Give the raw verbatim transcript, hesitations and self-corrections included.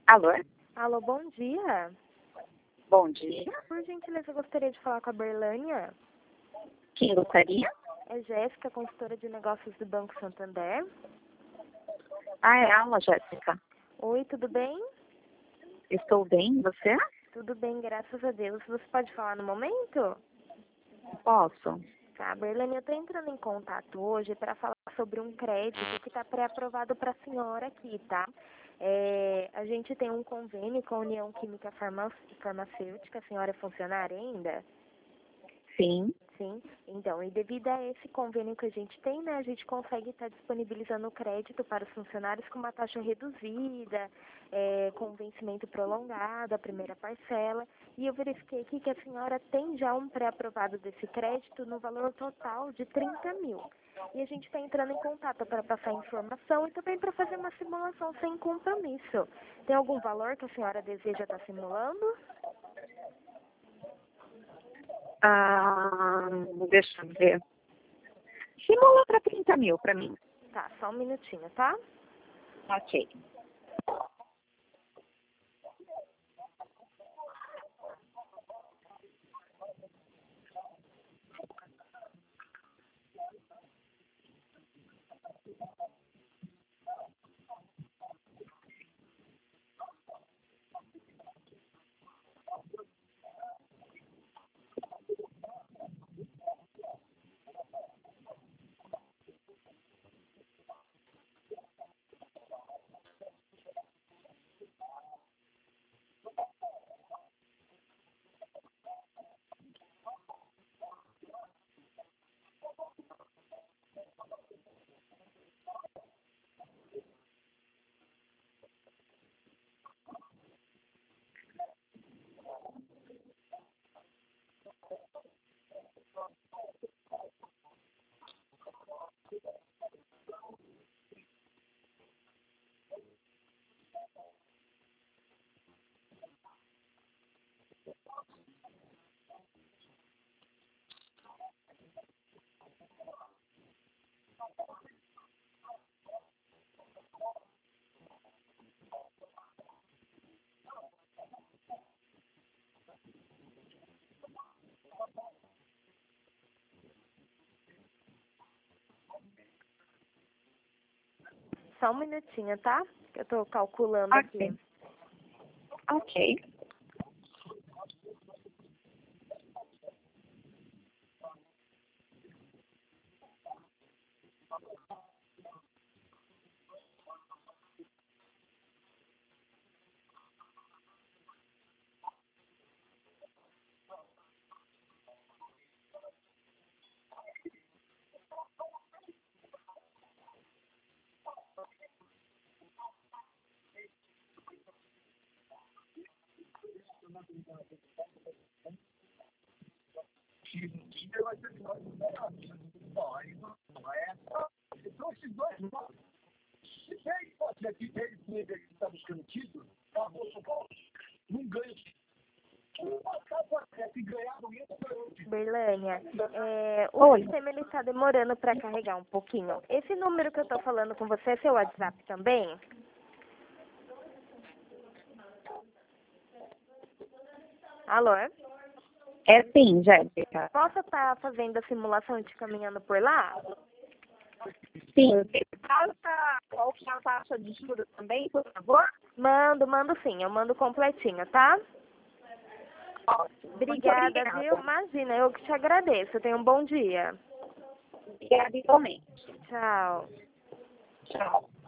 Alô? Alô, bom dia. Bom dia. Por gentileza, eu gostaria de falar com a Berlânia. Quem gostaria? É Jéssica, consultora de negócios do Banco Santander. Ah, é ela, Jéssica. Oi, tudo bem? Estou bem, você? Tudo bem, graças a Deus. Você pode falar no momento? Posso. Tá, Berlânia, eu estou entrando em contato hoje para falar sobre um crédito que está pré-aprovado para a senhora aqui, tá? É, a gente tem um convênio com a União Química Farma- Farmacêutica. A senhora é funcionária ainda? Sim. Sim, então, e devido a esse convênio que a gente tem, né, a gente consegue estar disponibilizando crédito para os funcionários com uma taxa reduzida, é, com vencimento prolongado, a primeira parcela, e eu verifiquei aqui que a senhora tem já um pré-aprovado desse crédito no valor total de trinta mil. E a gente está entrando em contato para passar informação e também para fazer uma simulação sem compromisso. Tem algum valor que a senhora deseja estar simulando? Ah, deixa eu ver. Simula para trinta mil para mim. Tá, só um minutinho, tá? Ok. Só um minutinho, tá? Que eu tô calculando Ok. aqui. Ok. Berlânia, é, o Oi. sistema ele está demorando para carregar um pouquinho. Esse número que eu tô falando com você é seu WhatsApp também? Alô? É sim, Jéssica. Posso estar fazendo a simulação e te caminhando por lá? Sim. Passa qual que é a taxa de juros também, por favor? Mando, mando sim, eu mando completinho, tá? Ótimo. Muito Obrigada, obrigada. viu? Imagina, eu que te agradeço. Tenha um bom dia. Obrigada igualmente. Tchau. Tchau.